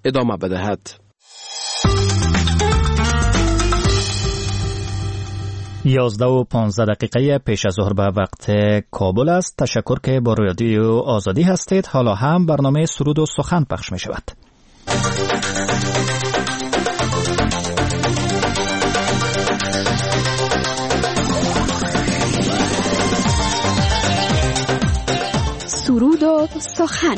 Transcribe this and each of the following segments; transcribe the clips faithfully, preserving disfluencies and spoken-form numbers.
ادامه بدهد. یازده و پانزده دقیقه پیش از ظهر به وقت کابل است. تشکر که با رادیو آزادی هستید. حالا هم برنامه سرود و سخن پخش می شود. سرود و سخن.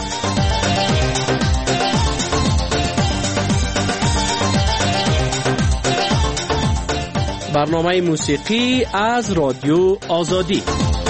برنامه موسیقی از رادیو آزادی.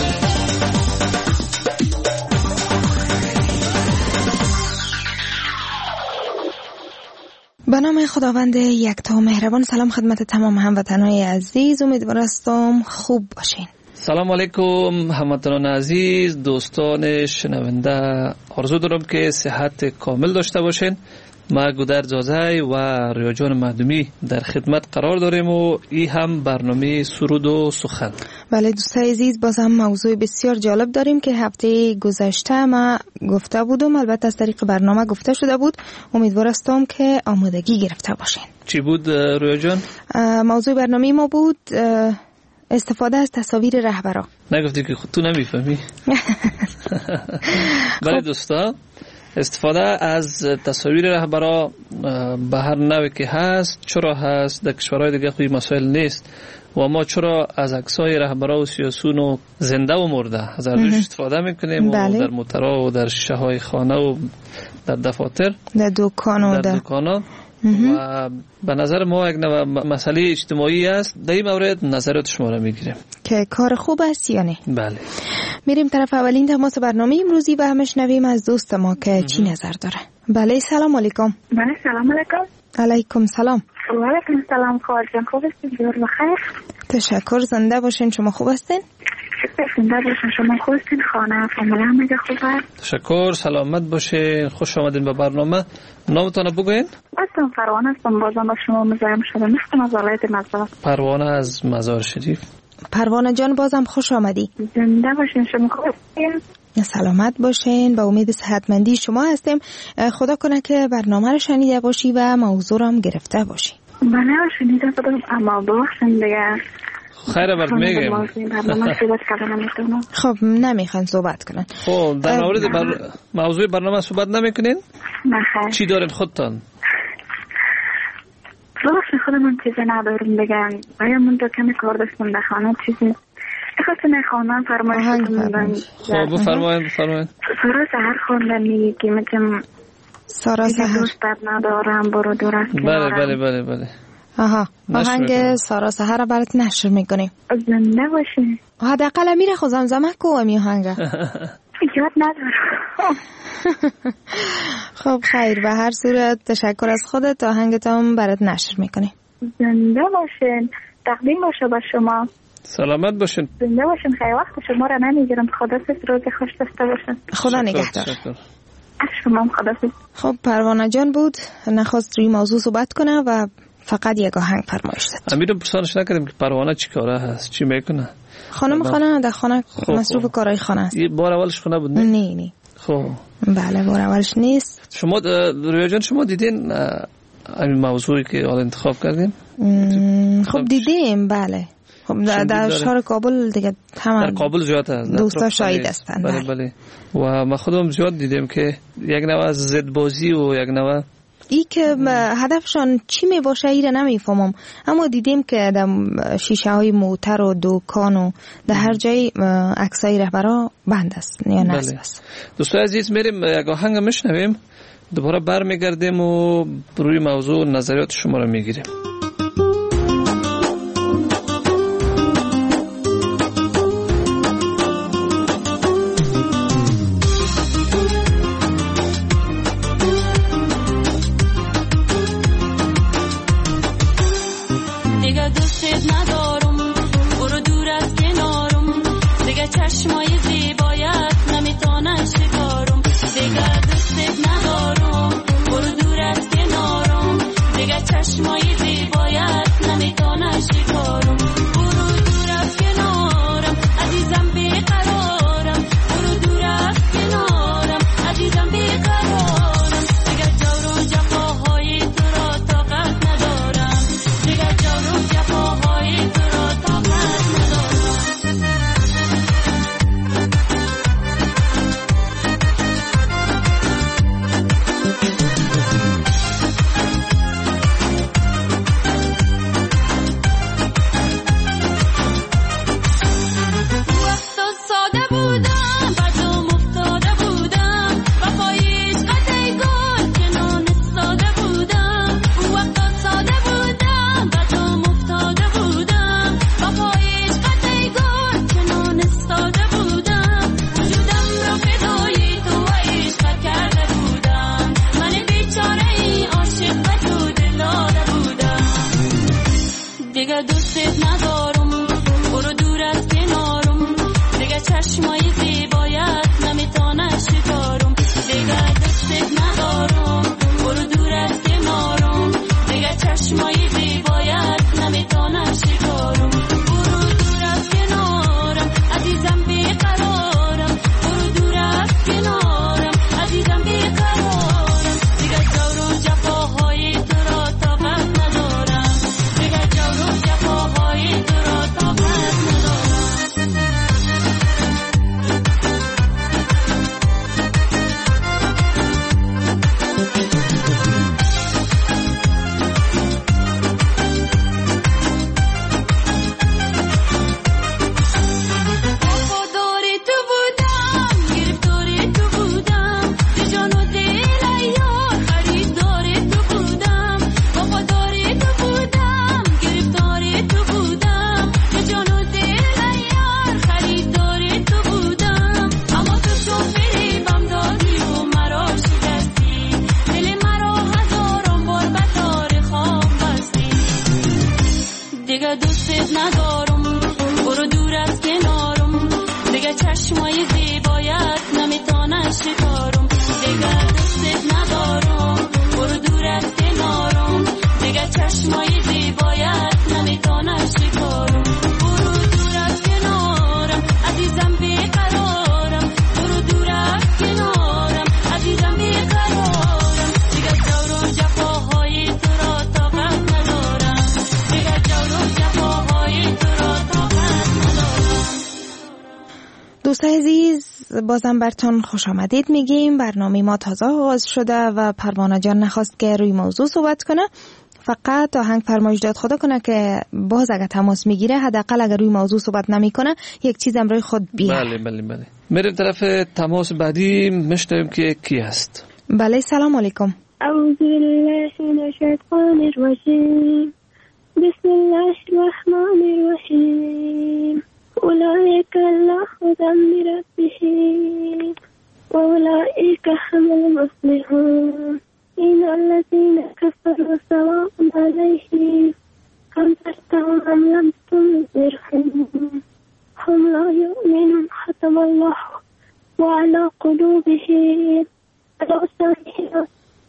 به نام خداوند یکتا مهربان. سلام خدمت تمام هموطنان عزیز، امیدوارم خوب باشین. سلام علیکم هموطنان عزیز، دوستان شنونده، آرزو دارم که صحت کامل داشته باشین. ما گودر جازای و ریاجان مردمی در خدمت قرار داریم و این هم برنامه سرود و سخن. بله دوستان عزیز، باز هم موضوع بسیار جالب داریم که هفته گذشته ما گفته بودم، البته از طریق برنامه گفته شده بود. امیدوارم که آمادگی گرفته باشین. چی بود ریاجان؟ موضوع برنامه ما بود استفاده از تصاویر رهبران. نگفتی که خود تو نمیفهمی؟ بله دوستا، استفاده از تصاویر رهبران به هر نوعی که هست، چرا هست؟ در کشورهای دیگه خوی مسائل نیست و ما چرا از عکسای رهبران و سیاسیون و زنده و مرده از ارزش استفاده میکنیم؟ بله. و در موترها و در شیشه های خانه و در دفاتر، در دکان و در دکانا و به نظر ما یک مسئله اجتماعی است. در این مورد نظرات شما را میگیریم که کار خوب است یا نه. بله. میریم طرف اولین تماس برنامه امروزی و همش نویم از دوست ما که چی نظر داره. بله سلام علیکم. بله سلام علیکم. علیکم سلام. و علیکم سلام. خواهر جان خوب هستین؟ جور بخیر. تشکر. زنده باشین. شما خوب هستین؟ زنده باشین. شما خوب هستین؟ خانه فامیل هم میگه خوب است؟ تشکر. سلامت باشین. خوش آمدین به برنامه. نامتون بگوین؟ من پروانه هستم. بازم با شما مزاحم شدم. هستم از ولایت مزار. پروانه از مزار شریف. پروانه جان بازم خوش آمدی. زنده باشین. شما خوب هستین؟ سلامت باشین. با امید صحتمندی شما هستیم. خدا کنه که برنامه رو شنیده باشی و موضوع رو هم گرفته باشی. بله شنیده بودم اما بخشن دیگه. خیره برد میگیم. خب نمیخوان صحبت کنن. خب در مورد بر... موضوع برنامه صحبت نمیکنین؟ نه. چی دارین خودتان؟ بخش خودمون چیزی نداریم بگم. آیا من دو کمی کار داشتم در خانه چیزی خواستم خانم فرمایش کنم. خب بفرمایید بفرمایید. سارا سحر خوندنی که میگم سارا سحر دوست ندارم برو دور از بله بله بله بله. آها آهنگ سارا سحر رو برات نشر میکنیم. زنده باشین. حداقل میره خود زمزمه کو می آهنگ. یاد ندارم. خب خیر، به هر صورت تشکر از خودت. آهنگت هم برات نشر میکنیم. زنده باشین. تقدیم باشه با شما. سلامت باشین. زنده باشین. خیلی وقت شما را نمیگیرم. خداحافظ. روز خوش داشته باشین. خدا نگهدار. شما هم خداحافظ. خب پروانه جان بود، نخواست روی موضوع صحبت کنه و فقط یک آهنگ فرمایش داد. امیرم پرسانش نکردیم که پروانه چی کاره هست، چی میکنه؟ خانم خانه در خانه مصروف کارهای خانه است. یه بار اولش خونه بود نه؟ نه نه. خب بله بار اولش نیست. شما رویا جان شما دیدین این موضوعی که حالا انتخاب کردیم؟ خب دیدیم بله. خب در, در شهر کابل دیگه تمام در کابل زیاد هست. دوستا شاهد هستن. بله بله. و ما خودم زیاد دیدیم که یک نوع از ضد بازی و یک نوع ای که هدفشان چی می باشه ایره نمیفهمم، اما دیدیم که در شیشه های موتر و دکان و در هر جای عکسای رهبرا بند است یا نصب است. دوستان عزیز میریم یک آهنگ میشنویم، دوباره برمیگردیم و روی موضوع نظریات شما رو میگیریم. چشمای زیبایت نمیتونن شکارم دیگر دوستت ندارم برو دور از کنارم دیگر چشمای زیبایت بازم برتون خوش آمدید میگیم. برنامه ما تازه آغاز شده و پروانه جان نخواست که روی موضوع صحبت کنه، فقط آهنگ فرمایش داد خدا کنه که باز اگر تماس میگیره حداقل اگر روی موضوع صحبت نمیکنه یک چیز هم روی خود بیاره. بله بله بله. میریم طرف تماس بعدی، میشنویم که کی هست. بله سلام علیکم. اعوذ بالله من الشیطان الرجیم بسم الله الرحمن الرحیم اولئک الله هدی من ربهم واولئک هم المفلحون این الذین کفروا سواء علیهم انذرتهم ام لم تنذرهم هم لا یؤمنون ختم الله وعلى قلوبهم على سمعهم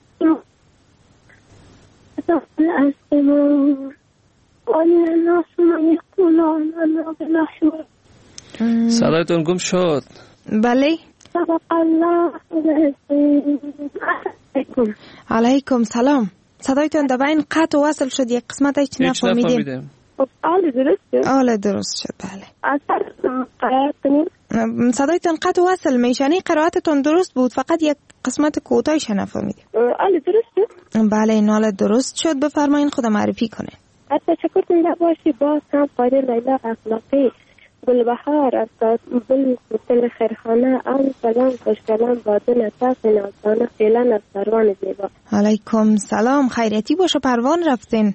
الأسلمون ومن الناس من يقول آمنا بالله صدایتون گم شد. بله صدق الله العظیم. علیکم. علیکم سلام. صدایتون در بین قطع و وصل شد، یک قسمت هیچ نفهمیدیم. آله درست شد. آله درست شد. بله. اصلا قرائت کنید. صدایتون قطع و وصل میشنی، قرائتتون درست بود، فقط یک قسمت کوتاهش نفهمیدیم. آله درست شد. بله این حالت درست شد. بفرمایین خود معرفی کنه. تشکر کنید باشی. باز هم قادر لیلا اخلاقی گلبهار از بل تل خیرخانه آن سلام خوشگلان بادن اتاق نازدانه فیلن از پروان زیبا. علیکم سلام. خیریتی باشه پروان رفتین.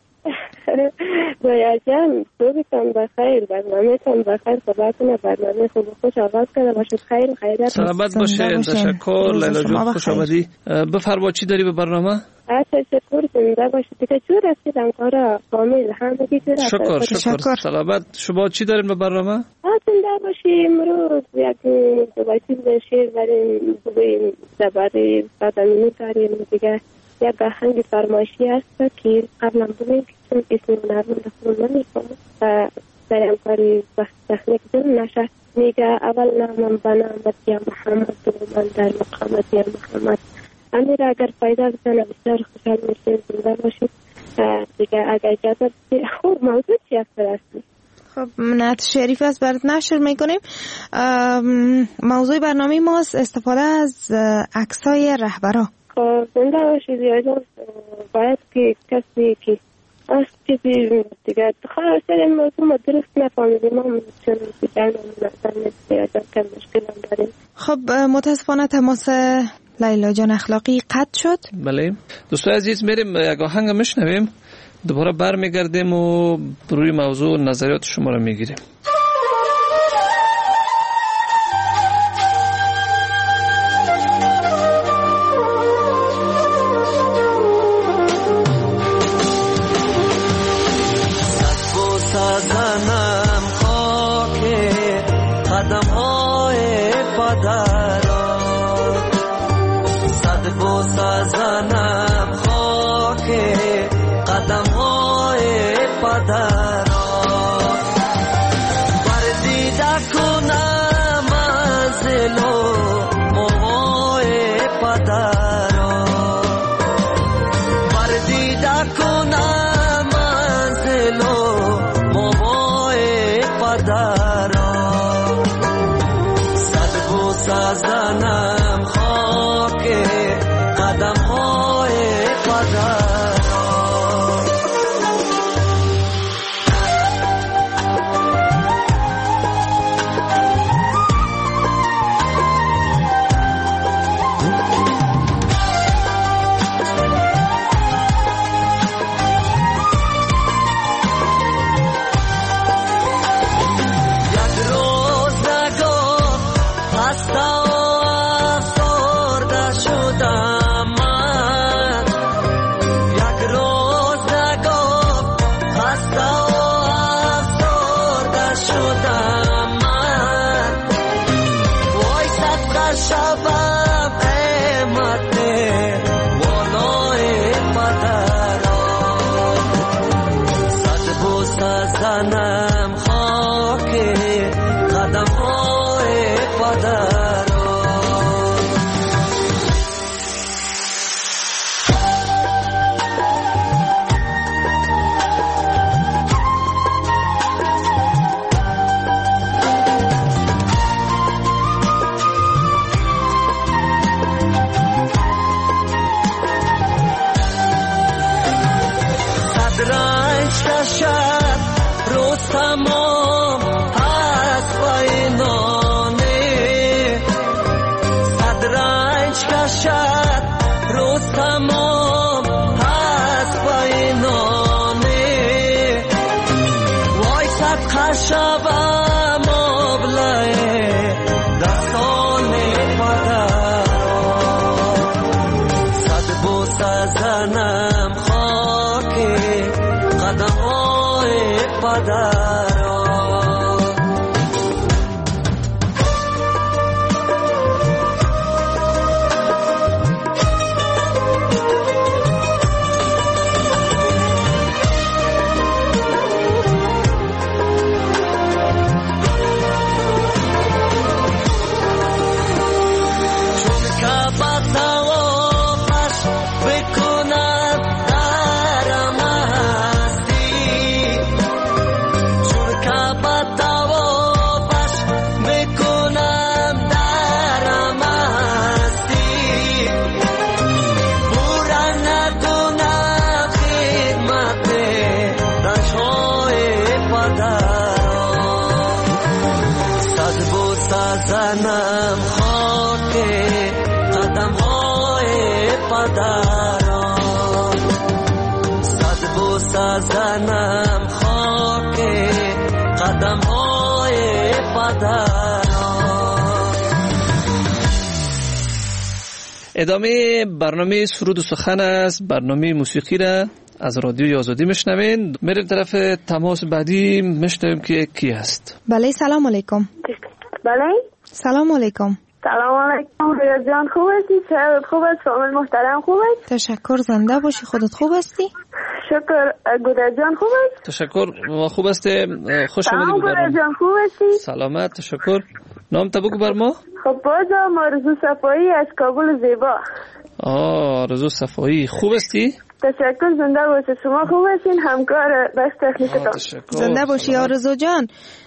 باید جان صبحتان بخیر، برنامهتان بخیر، صبحتون برنامه خوب خوش آغاز کرده باشید. خیر خیرت سلامت باشین. تشکر لیلا جان، خوش آمدی. بفرما چی داری به برنامه؟ تشکر زنده باشید. دیگه جور هستید انکارا کامل همگی جور هستید. شکر شکر. سلامت. شما چی دارین به برنامه؟ زنده باشی. امروز یک دوباره چیز شیر داریم، دوباره درباره بدنی داریم. دیگه یک آهنگ فرمایشی هست که قبلا بودیم که چون اسم نرمون دخول نمیکنم و در امکاری تخنیک دل نشه. میگه اول نامم بنامت یا محمد و من در مقامت یا محمد. امیر اگر پیدا بکنه بسیار خوشحال میشیم. زنده باشید. دیگه اگر اجازه بدید خوب موضوع چی هست برسید؟ خب منت شریف است برات نشر میکنیم. موضوع برنامه ماست استفاده از عکسای رهبرا. خب زنده باشید. اجازه باید که کسی که از چیزی دیگه خواهر سرین موضوع ما درست نفهمیدیم. ما چون دیگر نمیدونم اجازه که مشکل هم داریم. خب متاسفانه تماس لیلا جان اخلاقی قطع شد. بله دوستای عزیز، میریم یک آهنگ میشنویم، دوباره برمیگردیم و روی موضوع نظریات شما رو میگیریم. کشد روز تمام هست بینانه صد رنج کشد روز تمام هست بینانه وای صد خشبم آبله دستان پدر صد بوسه زنم خاک قدم های پدر زنم خاک قدم های پدران صد بوسه زنم خاک قدم های پدران. ادامه برنامه سرود و سخن است. برنامه موسیقی را از رادیوی آزادی میشنوین. میریم طرف تماس بعدی میشنویم که کی هست. بله سلام علیکم. بله سلام علیکم. سلام علیکم رویا جان، خوب هستی؟ شهرت خوب است؟ فامیل محترم خوب است؟ تشکر، زنده باشی. خودت خوب هستی؟ شکر. گوده جان خوب است؟ تشکر، ما خوب هستی. خوش آمدید. سلام گوده جان، خوب هستی؟ سلامت، تشکر. نام تا بگو بر ما. خب بازم آرزو صفایی از کابل زیبا. آه آرزو صفایی، خوب هستی؟ تشکر، زنده باشی. شما خوب هستین؟ همکار بس تکنیکتان. زنده باشی آرزو جان.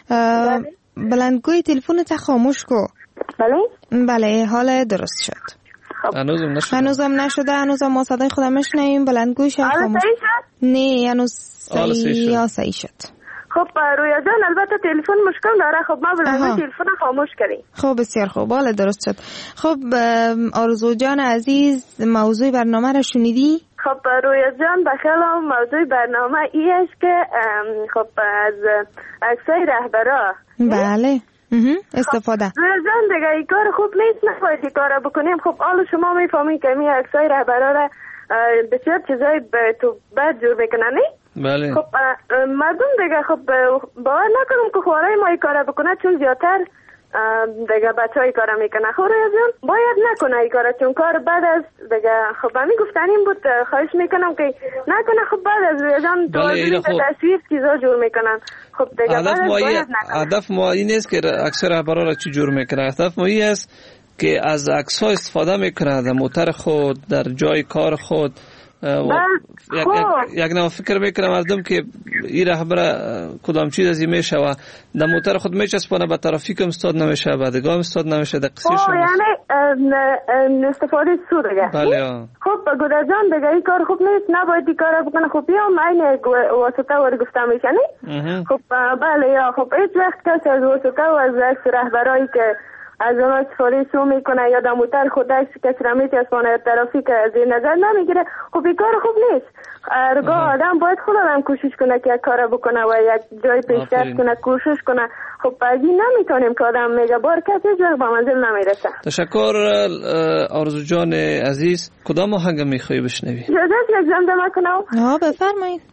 بلندگوی تلفنت خاموش کو. بله بله حال درست شد. هنوزم نشده. هنوزم نشده. هنوزم ما صدای خودم میشنویم. بلندگویش خاموش. نه هنوز صحیح یا صحیح شد. خب رویا جان البته تلفن مشکل داره. خب ما بلندگوی تلفن خاموش کردیم. خب بسیار خوب، حال درست شد. خب آرزو جان عزیز، موضوع برنامه را شنیدی؟ خب رویا جان بخیال موضوع برنامه ای است که خب از عکسای رهبرا بله استفاده. رویا جان دیگه این کار خوب نیست، نباید این کار بکنیم. خب حالا شما میفهمین که می عکسای رهبرا را بسیار چیزای به تو بد جور میکنن نه؟ بله. خب مردم دیگه خب باور نکنم که خوارای ما این کار بکنه، چون زیادتر دیگه بچه های کار میکنه. خب رویا جان باید نکنه این کار، چون کار بعد از دیگه خب همین گفتن این بود. خواهش میکنم که نکنه. خب بعد از رویا جان تو خب تصویر چیزا جور میکنن. خب دیگه هدف ما این هدف ما این نیست که اکثر رهبرا را چی جور میکنه. هدف ما این است که از عکس ها استفاده میکنه در موتر خود، در جای کار خود. یک یک نوع فکر میکنه مردم که این رهبر کدام چیز از این میشه و در موتر خود میچسبانه، به ترافیک هم استاد نمیشه، بدگاه هم استاد نمیشه. در قصه شما یعنی استفاده سو دیگه. بله. خب گوده جان دیگه این کار خوب نیست، نباید این کار بکنه. خب یا این واسطه ور گفته میشه نه؟ خب بله یا خب هیچ وقت کسی از واسطه و از رهبرایی که از اون استفاده سو میکنه یا در موتر خودش کسی را میچسبانه یا ترافیک از این نظر نمیگیره. خب این کار خوب نیست. ارگاه آدم باید خود آدم کوشش کنه که یک کار بکنه و یک جای پیشرفت کنه، کوشش کنه. خب از این نمیتونیم که آدم میگه بار کسی جور با منزل نمیرسه. تشکر آرزو جان عزیز. کدام آهنگ میخوایی بشنوی؟ اجازه یک زمزمه کنم؟ ها بفرمایید.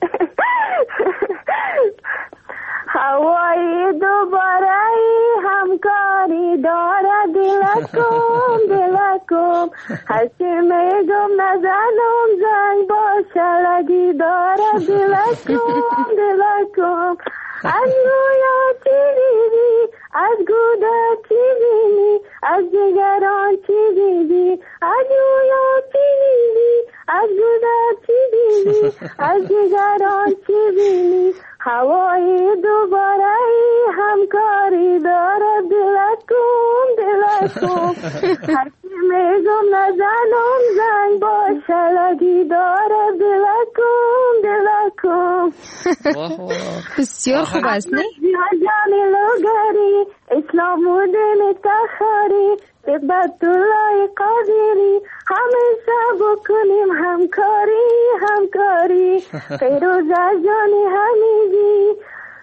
هوای دوباره همکاری داره دلکم دلکم، هرچی میگم نزنم زنگ باشه لگی داره دلکم دلکم. از رویا چی دیدی، از گوده چی دیدی، از دیگران چی دیدی، از رویا چی دیدی، از گوده چی دیدی، از دیگران چی دیدی. هوای دوباره همکاری داره دلکم دلکم، هرچی میگم نزنم زنگ باشه لگی داره دلکم دلکم. دلکم. بسیار خوب است نه؟ جان لوگری اسلام دین تخاری تبت الله قادری همیشه بکنیم همکاری همکاری فیروز جان حمیدی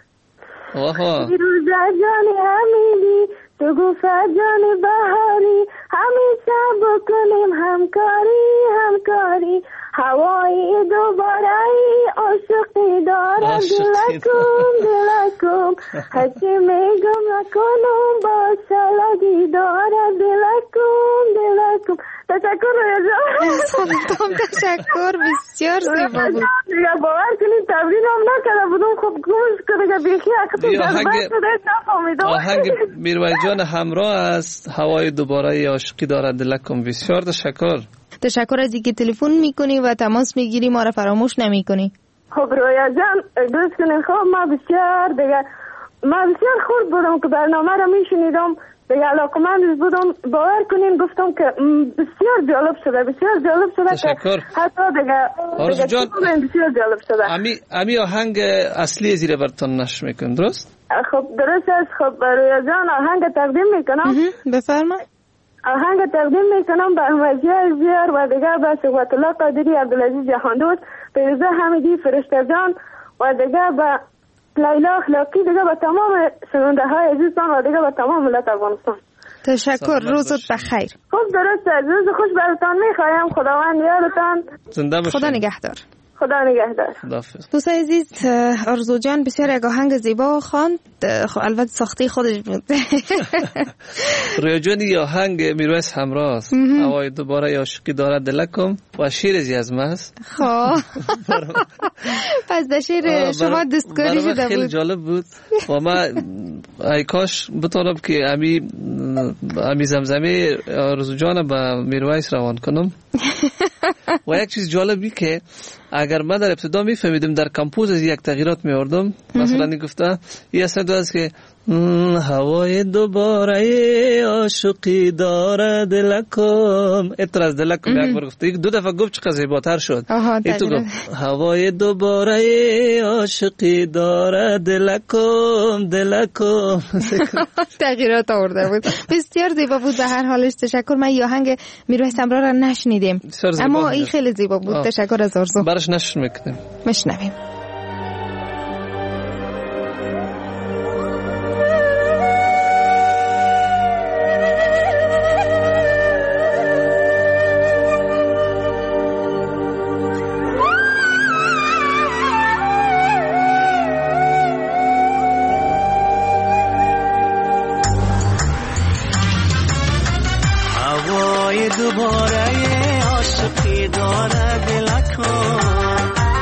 فیروز جان حمیدی تو گفت جان بهاری همیشه بکنیم همکاری همکاری هوای دوباره عاشقی داره دلکم دلکم هرچی میگم نکنم با سالگی داره دلکم دلکم. تشکر رجا. تشکر بسیار زیبا بود. یا باور کنید تمرین هم نکرده بودم خب گوش کنه بیخی اکتو جذبه شده نفهمیدم. آهنگ میرویس جان همراه است هوای دوباره عاشقی داره دلکم. بسیار تشکر. تشکر از اینکه تلفن میکنی و تماس میگیری ما را فراموش نمیکنی. خب رویا جان دوست کنین خب ما بسیار دیگه ما بسیار خورد بودم که برنامه را میشنیدم دیگه علاقمند بودم باور کنین گفتم که بسیار جالب شده بسیار جالب شده. تشکر. که حتی دیگه آرزو جان بسیار جالب شده. امی امی آهنگ اصلی زیر برتون نشر میکنم درست؟ خب درست است. خب رویا جان آهنگ تقدیم میکنم. بفرما. آهنگ تقدیم میکنم به احمدی زیار و دیگه به صحبت الله قادری عبدالعزیز جهاندوست پیروزه حمیدی فرشته جان و دیگه به لیلا اخلاقی دیگه به تمام شنونده های عزیزان و دیگه به تمام ملت افغانستان. تشکر. روزت بخیر. خوب درست است. روز خوش براتان میخوایم. خداوند یارتان. زنده باشید. خدا نگهدار. خدا نگهدار. خداحافظ. دوستان عزیز آرزو جان بسیار یک آهنگ زیبا خواند. البته ساخته خودش بود. رویا جان این آهنگ میرویس همراه است هوای دوباره عاشقی داره دلکم و شعر از ماست. خب پس در شعر شما دستکاری شده بود. خیلی جالب بود و ما ای کاش بتونم که امی امی زمزمه آرزو جان به میرویس روان کنم. و یک چیز جالبی که اگر من در ابتدا میفهمیدم در کمپوز از یک تغییرات میوردم مثلا نگفته این اصلا دو است که هوای دوباره عاشقی داره دلکم اتر از دلکم یک بار گفته دو دفعه گفت چقدر زیباتر شد. ای تو گفت هوای دوباره عاشقی داره دلکم دلکم تغییرات آورده بود. بسیار زیبا بود. به هر حالش تشکر. من یه آهنگ میرویس همراه را نشنیدیم اما این خیلی زیبا بود. آه. تشکر از آرزو. برش نشر میکنیم مشنویم. دوباره عاشقی داره دلکم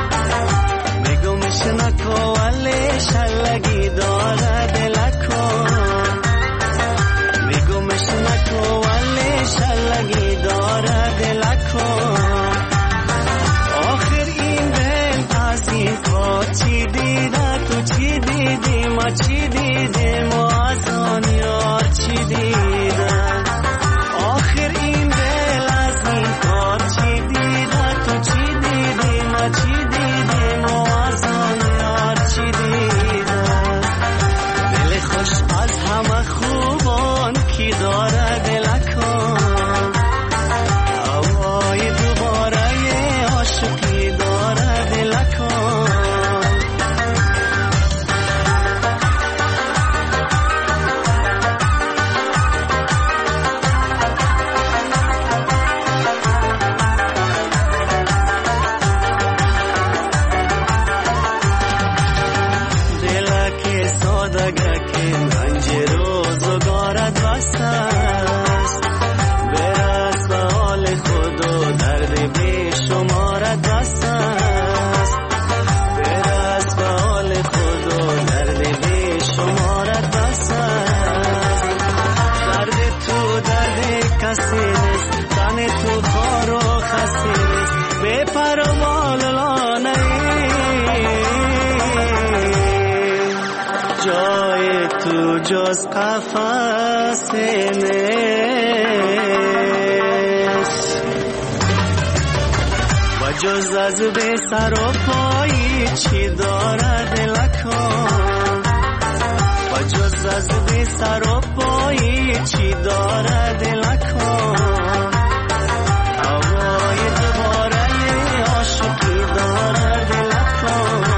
میگمش نکو ولی شلگی داره دلکم میگمش نکو ولی شلگی داره دلکم آخر این دل از این کار چی دیده تو چی دیدی ما چی دیدیم و از آن یار چی دیده جز قفس نیست و جز از به سر و پایی چی داره دلکان و جز از به سر و پایی چی داره دلکان هوای دوباره عاشقی داره دلکان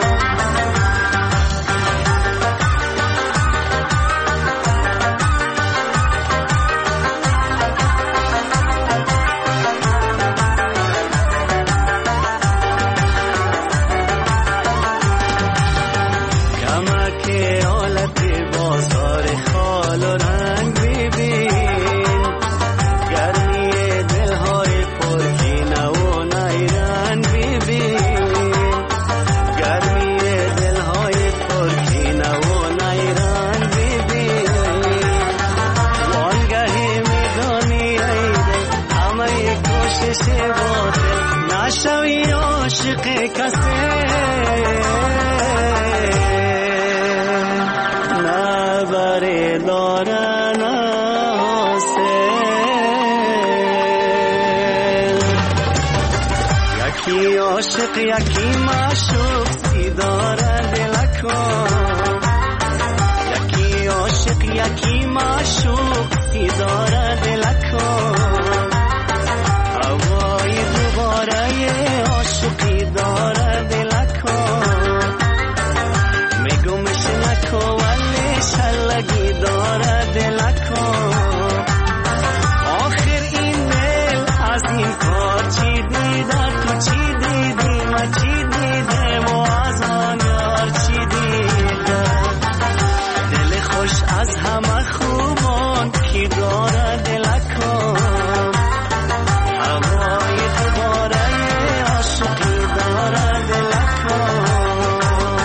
عاشق یکی معشوق سی داره دلکان یکی عاشق یکی معشوق سی داره دلکان هوای دوباره عاشقی داره دلکان میگمش نکو ولی شلگی داره دلکان آخر این دل از این کار چی دیده تو چی چی دیدم و از آن یار چی دیدم دل خوش از همه خوبان کی داره دلکان هوای دوباره عاشقی داره دلکان.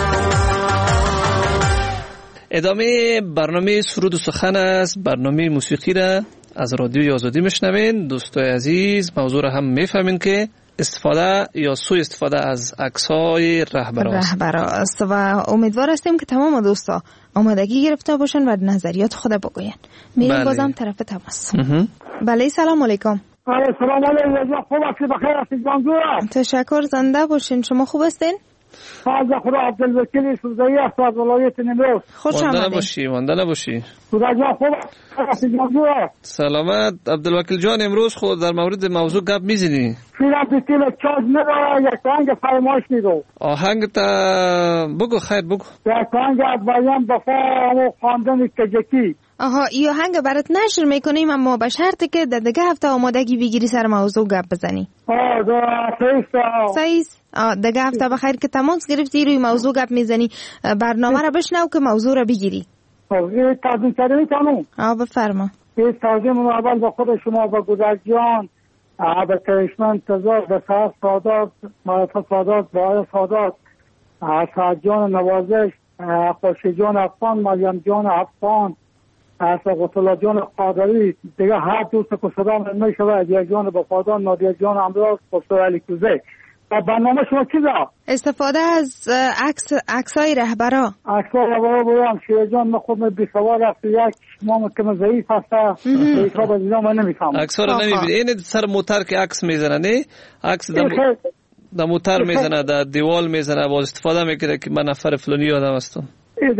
ادامه برنامه سرود و سخن است. برنامه موسیقی را از رادیوی آزادی میشنوین. دوستای عزیز، موضوع را هم میفهمین که استفاده یا سوء استفاده از عکس‌های رهبران است و امیدوار هستیم که تمام دوستا آمادگی گرفته باشن و نظریات خود بگوین. میریم بله. بازم طرف تماس. بله سلام علیکم. سلام علیکم. خوب هستی؟ بخیر هستی جانجو؟ تشکر، زنده باشین. شما خوب هستین؟ از خدا عبدالوکیل سوزایی است از ولایت نیمروز. خوش آمدید. مانده نباشی مانده نباشی. خدا جان خوب هستی جانجو؟ سلامت عبدالوکیل جان. امروز خود در مورد موضوع گپ میزنی؟ فیلم بیتیل چاج نداره یک آهنگ فرمایش میدو. آهنگ تا بگو خیر بگو. یک آهنگ از بیان بفا و خواندن کجکی. آها ای آهنگ برات نشر میکنیم اما به شرطی که در دیگه هفته آمادگی بگیری سر موضوع گپ بزنی. آه دا سیست. سیست. آه دیگه هفته بخیر که تماس گرفتی روی موضوع گپ میزنی. برنامه را بشنو که موضوع را بگیری. این تقدیم کرده میتونم؟ آه بفرما. این تقدیم اول به خود شما به گذر جان به کرشمن تزار به سهر سادات معرفت سادات باید سادات سعد جان نوازش خوشی جان افغان مریم جان افغان قطلا جان قادری دیگه هر دوست که صدا می شود یک جان بفادان نادیه جان امراض خسرو علی کوزه. و برنامه شما چی دا؟ استفاده از عکس عکسای رهبرا. عکسای رهبرا بودم شیره جان من خود من بیسوار رفت یک مام که من ضعیف هسته بیسا با دیدم من نمیفهم. عکس را نمیبینی؟ این سر موتر که عکس میزنه نه؟ عکس در موتر میزنه در دیوال میزنه باز استفاده میکنه که من نفر فلانی آدم هستم. این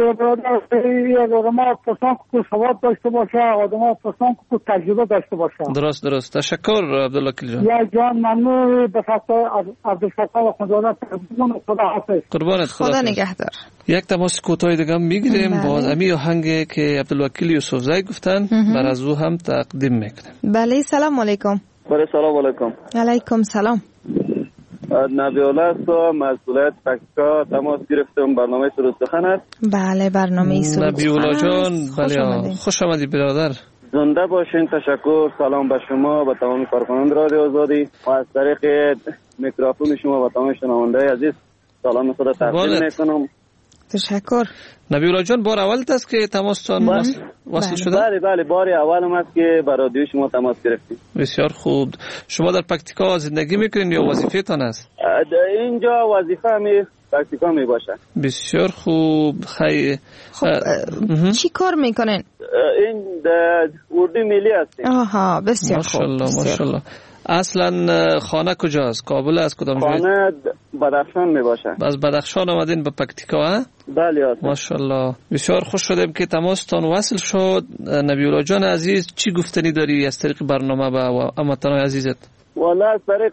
آدم ها پرسان که سواد داشته باشه آدم ها پرسان که تجربه داشته باشه. درست درست. تشکر عبدالوکیل جان. یا جان ممنون به خاطر عبدالفتاح و خدادت خدا حافظ. قربانت خدا نگهدار. یک تماس کوتاه دیگه میگیریم باز امی آهنگ که عبدالوکیل یوسفزئی گفتن بر از او هم تقدیم میکنیم. بله سلام علیکم. بله سلام علیکم. علیکم سلام. نبیوله است و مسئولیت پکتیکا تماس گرفتم. برنامه سرود سخن است. بله برنامه سرود سخن نبیوله جان بله خوش آمدی برادر. زنده باشین. تشکر. سلام به شما به تمام کارکنان رادیو آزادی و از طریق میکروفون شما و تمام شنونده عزیز سلام خدا تقدیم میکنم. تشکر. نبیوله جان بار اول است که تماستان وصل وصل شده؟ بله بله بار اولم است که با رادیو شما تماس گرفتیم. بسیار خوب. شما در پکتیکا زندگی میکنین یا وظیفه تان است؟ اینجا وظیفه می پکتیکا می باشه. بسیار خوب. خیلی خب چی کار میکنین؟ این در اردو ملی هستیم. آها بسیار خوب. ماشاءالله ماشاءالله. اصلا خانه کجاست؟ کابل است کدام جای؟ خانه بدخشان می باشه. از بدخشان آمدین به پکتیکا ها؟ بله آسان. ماشاءالله بسیار خوش شدیم که تماستان وصل شد. نبی الله جان عزیز چی گفتنی داری از طریق برنامه به هموطنان عزیزت؟ والله از طریق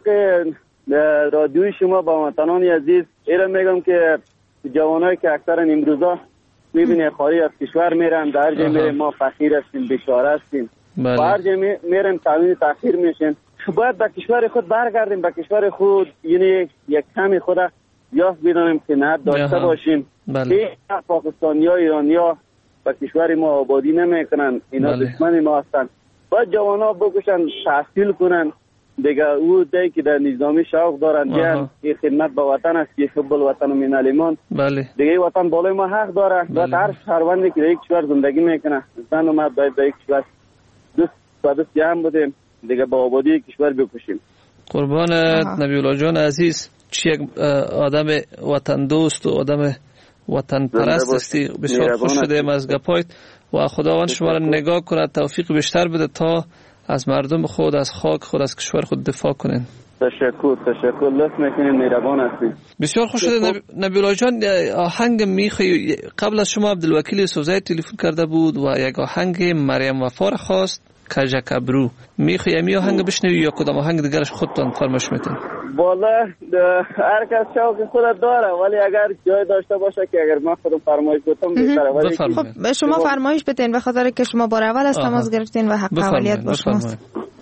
رادیوی شما با هموطنان عزیز ایران میگم که جوانایی که اکثرا امروزا میبینه خارج از کشور میرن، در جای میرن ما فقیر هستیم، بیچاره هستیم، بله. در جای میرن تامین تاخیر میشن. باید به کشور خود برگردیم، به کشور خود یعنی یک کمی خود یاد بدانیم که نه داشته باشیم. بله. پاکستانی ها ایرانی ها به کشور ما آبادی نمیکنن، اینا بله. دشمن ما هستن. باید جوان ها بکشن، تحصیل کنن دیگه. او دی که در نظامی شوق دارن بیان که خدمت به وطن است، که حب الوطن من الایمان. بله. دیگه وطن بالای ما حق داره. باید هر شهروندی که در یک کشور زندگی میکنه زن و مرد باید در یک کشور دوست و دوست جمع بودیم دیگه با آبادی کشور بکشیم. قربان نبی الله جان عزیز، چی یک آدم وطن دوست و آدم وطن پرست هستی. بسیار خوش شدیم از گپایت و خداوند شما را نگاه کنه، توفیق بیشتر بده تا از مردم خود، از خاک خود، از کشور خود دفاع کنین. تشکر تشکر لطف میکنین، مهربان هستین. بسیار خوش شده نبی, نبی الله جان. آهنگ میخوای؟ قبل از شما عبدالوکیل یوسفزئی تلفن کرده بود و یک آهنگ مریم وفا را خواست، کجک ابرو. میخوای می آهنگ بشنوی یا کدام آهنگ دیگرش خودتان فرمایش میتین؟ والا هر کس شوق خودت داره، ولی اگر جای داشته باشه که اگر من خودم فرمایش بتم بهتره. ولی خب شما فرمایش بتین به خاطر که شما بار اول از تماس گرفتین و حق اولیت با شماست.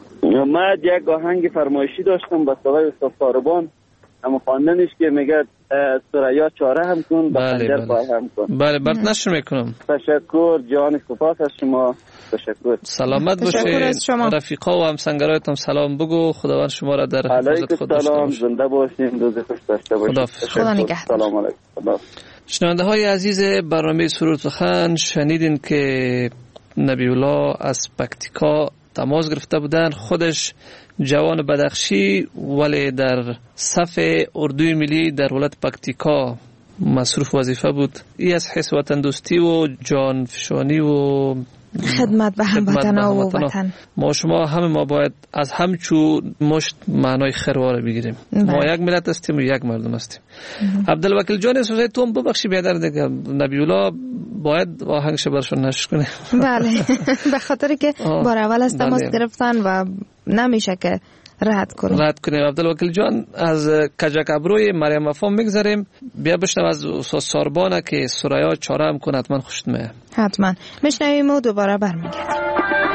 من یک آهنگ فرمایشی داشتم با صدای استاد ساربان، اما خواندنش که میگه سریا چاره هم کن با خنجر پای هم کن. بله برات نشر میکنم. تشکر جان، سپاس از شما. تشکر. سلامت باشین. رفیقا و همسنگرایتان سلام بگو. خداوند شما را در حفظت خود داشته باشه. زنده باشین، روز خوش داشته باشین. خدا نگهدار. سلام علیکم. شنونده های عزیز برنامه سرود سخن، شنیدین که نبی الله از پکتیکا تماس گرفته بودن. خودش جوان بدخشی ولی در صف اردوی ملی در ولایت پکتیکا مصروف وظیفه بود. ای از حس وطن دوستی و جان فشانی و خدمت به هموطنان و وطن. ما شما همه ما باید از همچو مشت معنای خیروار بگیریم. ما یک ملت هستیم و یک مردم هستیم. عبدالوکیل جان یوسفزئی تو هم ببخشی بیادر دیگه، نبی الله باید آهنگش برشون نشر کنه. بله به خاطر که بار اول از تماس گرفتن و نمیشه که رد کنیم. رد کنیم. عبدالوکیل جان از کجک ابروی مریم وفا میگذاریم. بیا بشنو از استاد ساربانه که سریا چاره هم کنه، حتما خوشت میاد. حتما میشنویم و دوباره برمیگردیم.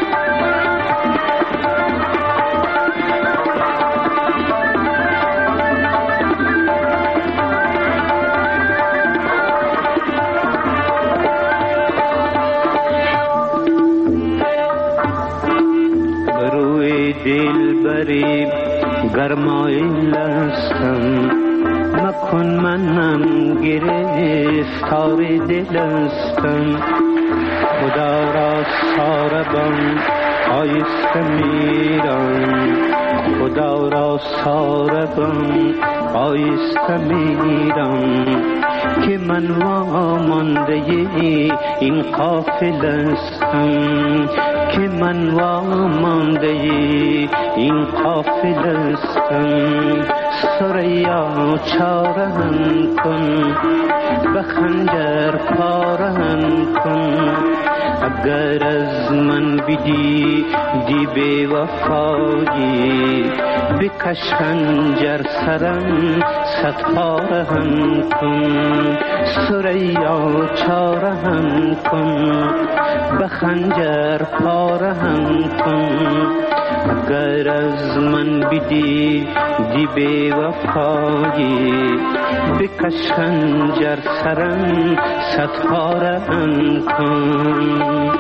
دل بری گرمای لستم مکن منم گرفتار دلستم. خدا را ساربان آیسته میرم، خدا را ساربان آیسته میرم که من وامانده این قافل استم، که من وامانده این قافل استم. سریا چارهن کن به خنجر پارهن کن، اگر از من بدی دی بی وفایی بکش خنجر سرم صد پارهن کن. سریا چارهن کن به خنجر پارهن کن، اگر از من بدی دی بی وفایی بکش خنجر سرم صد پارهن کن.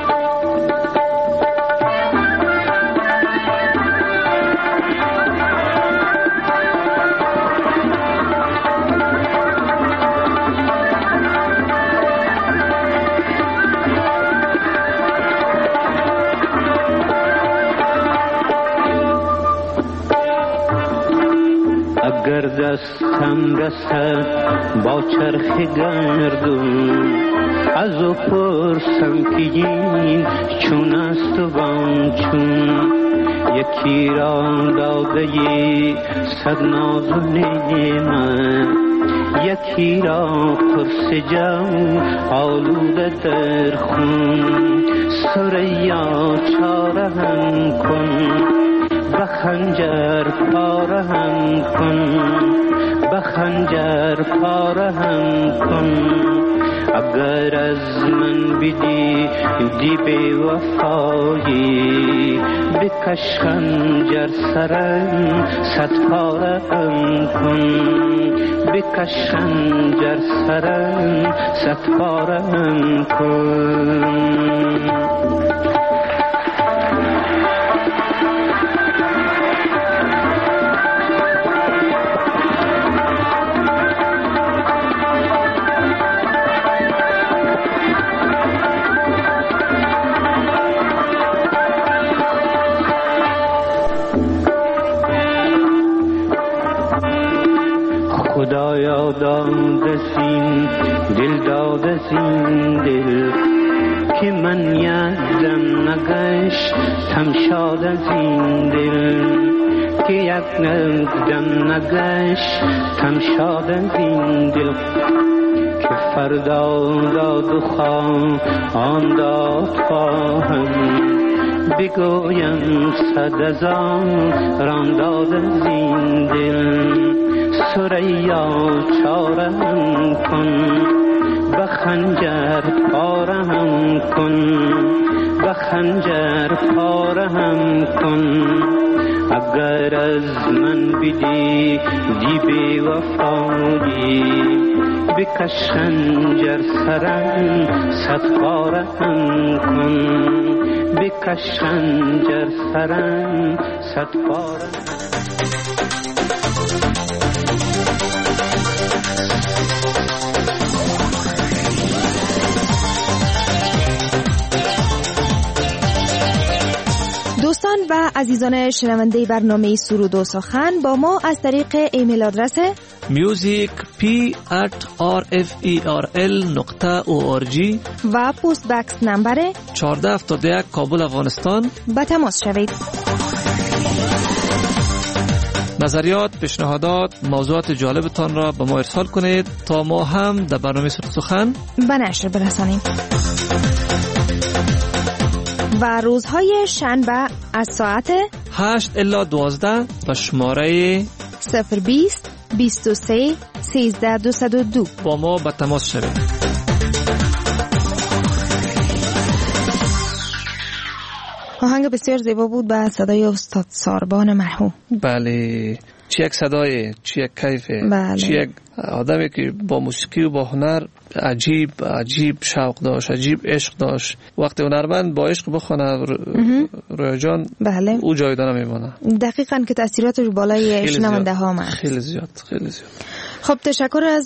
اگر دستم رسد با چرخ گردون، از او پرسم که این چون است و وان چون، یکی را داده صد ناز و نعمت، یکی را قرص جم آلوده در خون. سریا چاره هم کن، به خنجر پاره هم کن، به خنجر پاره هم کن. اگر از من بدی دی بی وفایی، بکش خنجر سرم صد پاره هم کن، بکش خنجر سرم صد پاره هم کن. خدایا داده سین دل داده سین دل، که من یادم نگشتم شاد از این دل، که یک نگدم نگشتم شاد از این دل. که فردا داد و خواه آن داد خواهم، بگویم صد از آن ران داد از این دل. سریا چارم کن، به خنجر پارم کن، به خنجر پارم کن. اگر از من بدی دی بی وفایی، بکش خنجر سرم صد پارم کن، بکش خنجر سرم صد پارم. دوستان و عزیزان شنونده برنامه سرود و سخن، با ما از طریق ایمیل آدرس music p at r f e r l نقطه او آر جی و پست بکس نمبر چهارده هفتاد و یک کابل افغانستان با تماس شوید. نظریات، پیشنهادات، موضوعات جالبتان را به ما ارسال کنید تا ما هم در برنامه سرود و سخن به نشر برسانیم. و روزهای شنبه از ساعت هشت الی دوازده به شماره صفر بیست بیست و سه سیزده دویست و دو با ما به تماس شوید. آهنگ بسیار زیبا بود به صدای استاد ساربان مرحوم. بله، چی یک صدای، چی یک کیفه، بله. چی یک آدمی که با موسیقی و با هنر عجیب عجیب شوق داشت، عجیب عشق داشت. وقتی هنرمند با عشق بخونه رویا جان، بله، او جایدان میمونه. دقیقاً که تاثیراتش بالای شنونده ها من خیلی زیاد خیلی زیاد. خب تشکر از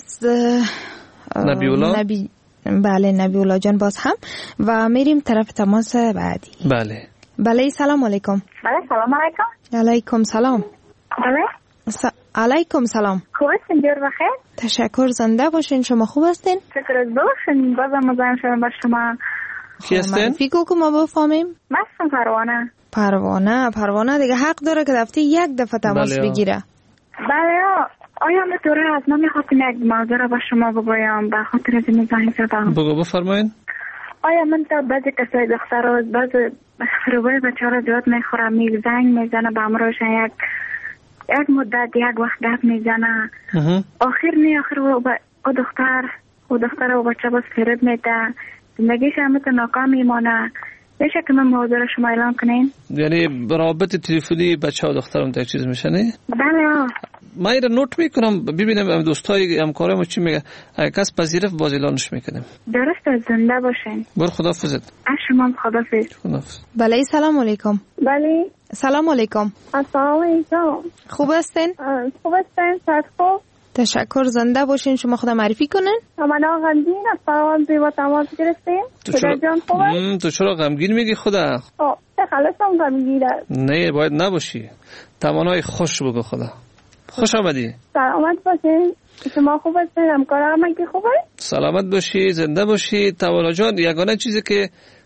نبیولا. نبی... بله نبیولا جان باز هم و میریم طرف تماس بعدی. بله بله سلام علیکم. بله سلام علیکم. علیکم سلام. بله س... علیکم سلام. خوب هستین؟ دیر بخیر. تشکر، زنده باشین. شما خوب هستین؟ شکر از باشین. بازم مزاحم شدم با شما. کی هستین؟ معرفی کو که ما بفهمیم. من هستم پروانه. پروانه پروانه دیگه حق داره که دفتی یک دفعه تماس بله بگیره. بله آیا میتونه از من میخواستم یک موضوع را با شما بگویم به خاطر از این زنگ زدم. بگو بفرمایین. آیا من تا بعضی کسای دخترها بعضی روبای بچه ها را زیاد میخورم، می زنگ میزنه به امروشن یک یک مدت یک وقت گپ میزنه، آخر نی آخر او دختر او دختر و بچه باز فریب میده، زندگیش همه ناکام میمانه. میشه که من موضوع را شما اعلام کنین؟ یعنی رابط تلفنی بچه ها دخترم تا یک چیز میشه نه؟ بله. من این را نوت میکنم ببینم دوستای همکارم چی میگه. اگه کس پذیرفت باز اعلانش میکنیم. درست، زنده باشین. بر خداحافظت. شما خداحافظ. خداحافظ. بله سلام علیکم. بله سلام علیکم. السلام علیکم. خوب هستین؟ خوب هستین؟ صد خوب. تشکر، زنده باشین. شما خدا معرفی کنن. من غمگین از پروانه با تماس گرفتیم. خدا جان خوبه؟ تو چرا غمگین میگی خدا؟ آه خلاصم غمگینه. نه باید نباشی. تمنای خوش بگو خدا. خوش آمدی. سلامت باشین. شما خوب هستین؟ همکارم که خوبه؟ سلامت باشی، زنده باشی. توانا جان، یگانه چیزی که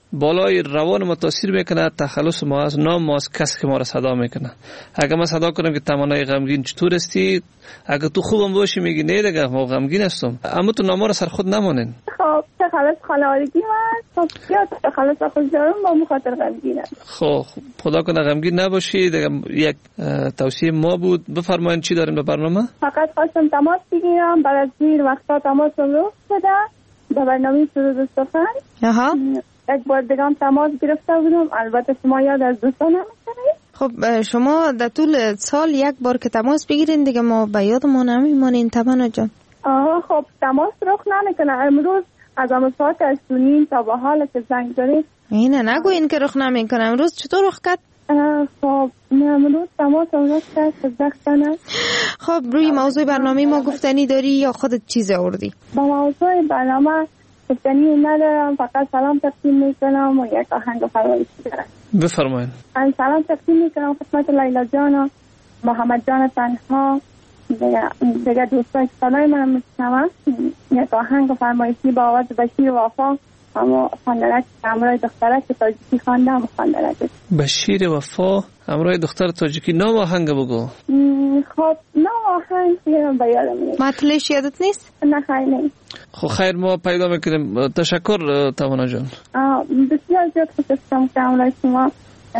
بالای روان ما تاثیر میکنه. تخلص ما از نام ما از کسی که ما را صدا میکنه. اگه ما صدا کنم که تمنای غمگین چطور هستی، اگه تو خوبم باشی میگی نه دیگه ما غمگین هستم، اما تو نام را سر خود نمانین. خب تخلص خانوادگی من خب یا تخلص خود دارم با مخاطر غمگینم. خب خدا کنه غمگین نباشی دیگه. یک توصیه ما بود. بفرمایید چی داریم به برنامه؟ فقط خواستم تماس بگیرم، بعد از دیر وقتا تماس رو شده به برنامه سرود و سخن. آها. یک بار دیگه هم تماس گرفته بودم، البته شما یاد از دوستان نمیکنید. خب شما در طول سال یک بار که تماس بگیرین دیگه ما به یاد ما نمیمانین تمنا جان. آها خب تماس رخ نمیکنه. امروز از همه ساعت از دونیم تا به حال که زنگ دارید. اینه نگوین که رخ نمیکنه. امروز چطور رخ کرد؟ خب امروز تماس رخ کرد که زختنه. خب روی موضوع برنامه ما گفتنی داری یا خودت چیز آوردی؟ با موضوع برنامه گفتنی ندارم، فقط سلام تقدیم میکنم و یک آهنگ فرمایشی دارم. بفرمایید. من سلام تقدیم میکنم خدمت لیلا جان و محمد جان تنها دیگه دیگه دوستای صدای من میشنون. یک آهنگ فرمایشی با آواز بشیر وفا، اما خواندنک همراه دخترک تاجیکی خواندم خواندنک بشیر وفا همراه دختر تاجیکی. نام آهنگ بگو. خب نام آهنگ بیارم بیارم نیست. مطلعش یادت نیست؟ نه خیلی نیست. خب خیر ما پیدا میکنیم. تشکر تمنا جان. بسیار زیاد خوش هستم که همراه شما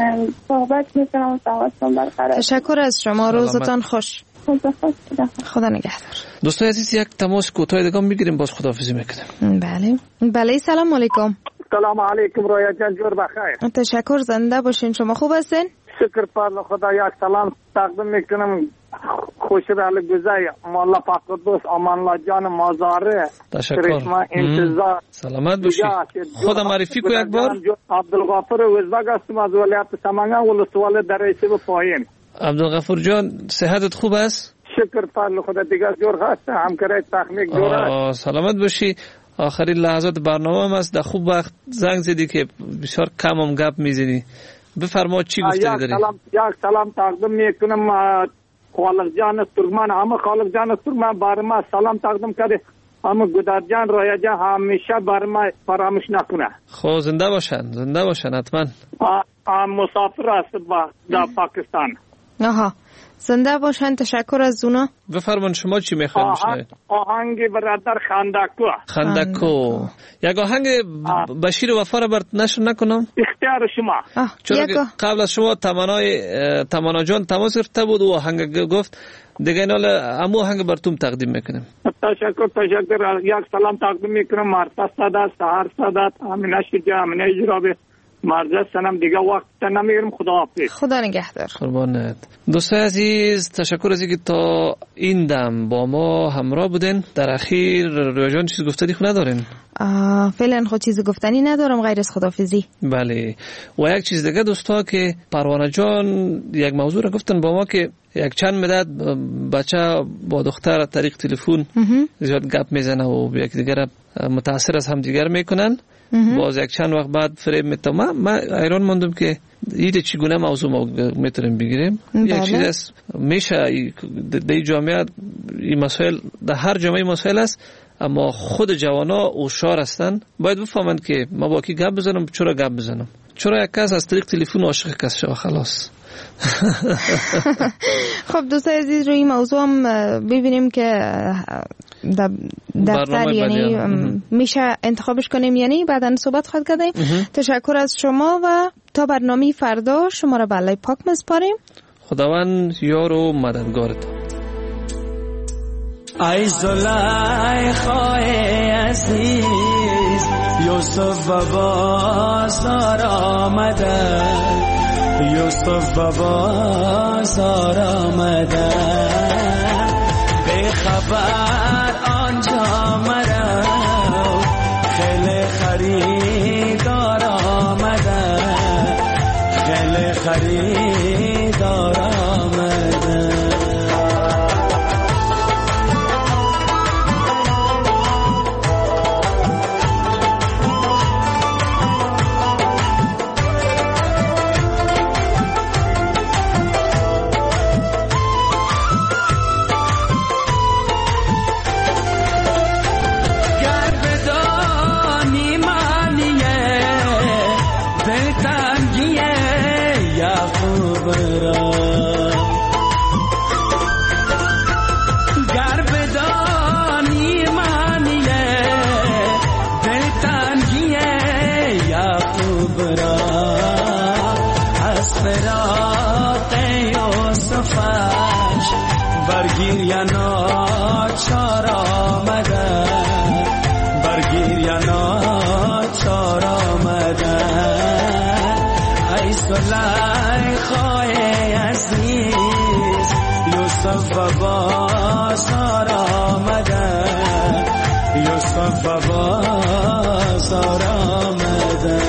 صحبت میکنم و تواصل برقرار. تشکر از شما. روزتان خوش. خدا نگهدار. دوستان عزیز یک تماس کوتاه دیگه میگیریم باز خداحافظی میکنیم. بله بله. سلام علیکم. سلام علیکم رویا جان، جور بخیر. تشکر. زنده باشین. شما خوب هستین؟ شکر پر خدا. یک سلام تقدیم میکنم خوشبال گزای مولا پاکدوس امان الله جان مازاره. تشکر. انتظار سلامت باشی. خدا معرفی کو یک بار. عبدالغفور وزبگ هستم از ولایت سمنگان ولسوالی در رئیسی پایین. عبدالغفور جان صحتت خوب است؟ شکر پر خدا. دیگه جور هست همکاری تکنیک جور است. سلامت باشی. آخرین لحظات برنامه هم است. در خوب وقت زنگ زدی که بسیار کم هم گپ میزنی. بفرما چی گفته داری؟ یک سلام یک سلام تقدیم میکنم خالق جان ترکمن. همه خالق جان ترکمن بر ما سلام تقدیم کرده. همه گودار جان رویا جان همیشه بر ما فراموش نکنه. خب زنده باشن زنده باشن حتما. مسافر است با در پاکستان. آها زنده باشن. تشکر از اونا. بفرمایید شما چی میخواید بشنوید؟ آهنگ برادر خندکو. خندکو. یک آهنگ بشیر وفا را برات نشر نکنم؟ اختیار شما. چون قبل از شما تمنای تمنا جان تماس گرفته بود و آهنگ گفت دیگه این حال امو آهنگ براتون تقدیم میکنیم. تشکر تشکر. یک سلام تقدیم میکنم مرتا سادات سهر سادات امینه شجاع امینه اجرابی مرزه سنم. دیگه وقت نمیگیرم. خدا حافظ. خدا نگهدار. قربانت. دوستان عزیز تشکر از اینکه تا این دم با ما همراه بودین. در اخیر رویا جان چیز گفتنی خو ندارین؟ فعلا خود چیز گفتنی ندارم غیر از خداحافظی. بله. و یک چیز دیگه دوستا که پروانه جان یک موضوع را گفتن با ما که یک چند مدت بچه با دختر از طریق تلفن زیاد گپ میزنه و یک دیگر متاثر از هم دیگر میکنن. باز یک چند وقت بعد فریب میتم. من من ایران ماندم که ایده چگونه موضوع ما میتونیم بگیریم. یک چیز است میشه در جامعه این مسائل در هر جامعه مسائل است، اما خود جوانا هوشیار هستن باید بفهمند که ما با کی گپ بزنم چرا گپ بزنم. چرا یک کس از طریق تلفن عاشق کس شو خلاص. خب دوستان عزیز روی موضوع هم ببینیم که دفتر یعنی میشه انتخابش کنیم یعنی بعداً صحبت خواهد کردیم. تشکر از شما و تا برنامه فردا شما را به الله پاک میسپاریم. خداوند یار و مددگارتان. ای زلیخای عزیز یوسف و بازار آمده، یوسف و بازار آمده، به خبر آنجا مرا خیلی خریدار آمده، خیلی خریدار آمده. زلیخای عزیز یوسف و بازار آمده یوسف و بازار آمده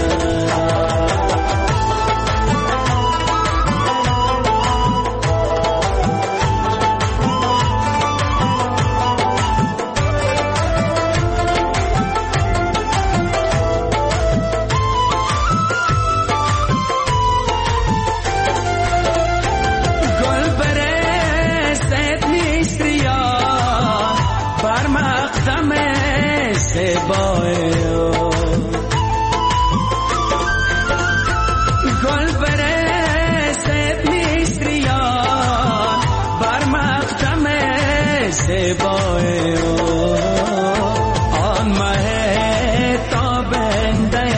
گل برسد میستریان بر مقدم زیبای آن مه تابنده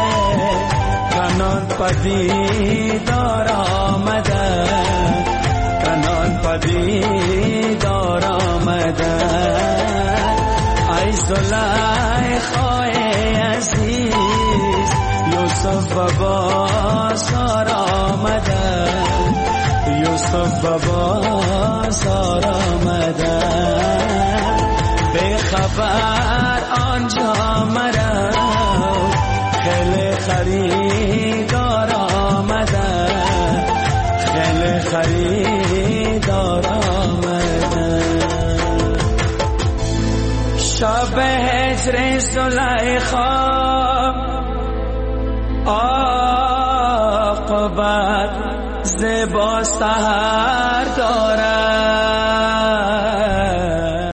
کنان پدیدار آمده کنان پدیدار آمده ای زلیخای عزیز یوسف و بازار آمده یوسف و بازار آمده به خبر آنجا مرا خیلی خریدار آمده خیلی خریدار آمده شب هجر زلیخا عاقبت زیبا سحر دارد